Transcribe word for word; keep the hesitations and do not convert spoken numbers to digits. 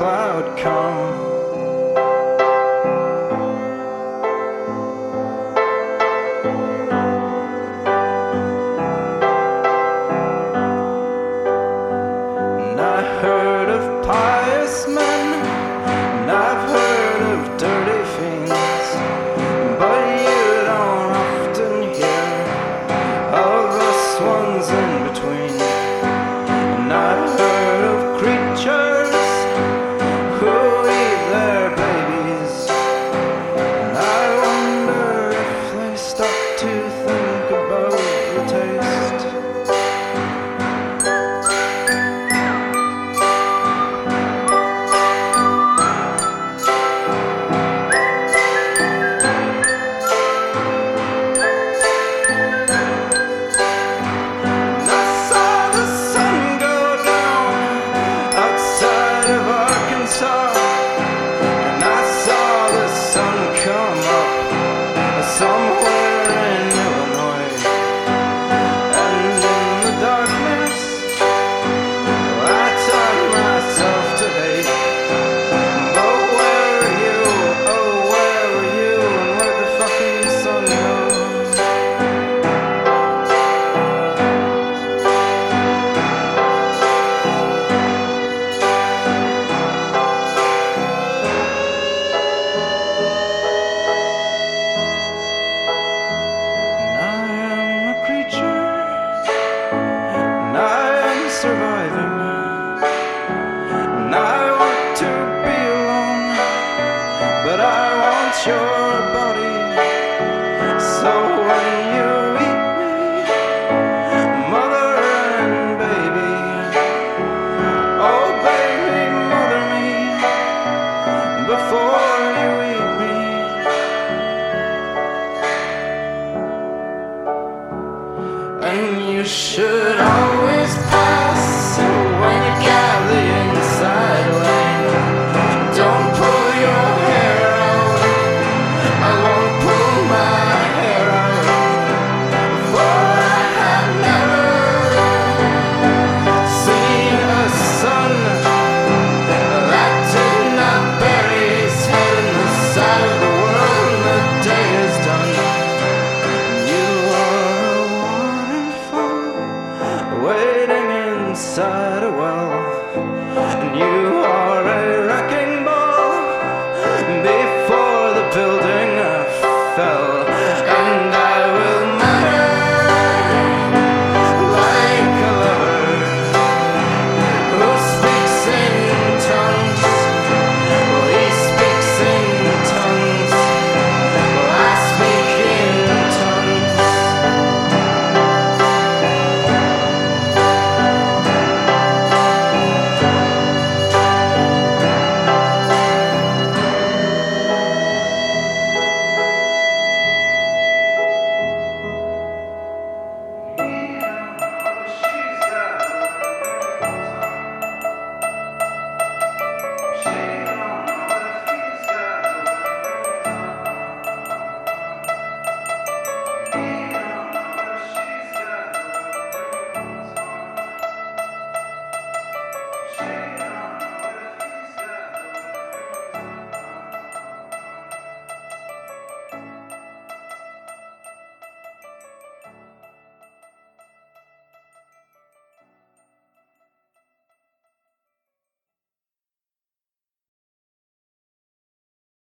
cloud come. And I heard of pious men, and I've heard of dirty fiends, but you don't often hear of us ones in between. And I've heard of creatures who eat their babies, and I wonder if they stop to think about the taste. And I saw the sun go down outside of Arkansas, and I saw the sun come up somewhere in Illinois. And in the darkness, I taught myself to hate. But where were you? Oh, where were you? And where'd the fucking sun go? And I am a creature, and I am surviving, and I want to be alone, but I want your body. So when you eat me, mother and baby, oh baby, mother me before you eat me. And you should always pass when you got the inside lane. Don't pull your hair out. I won't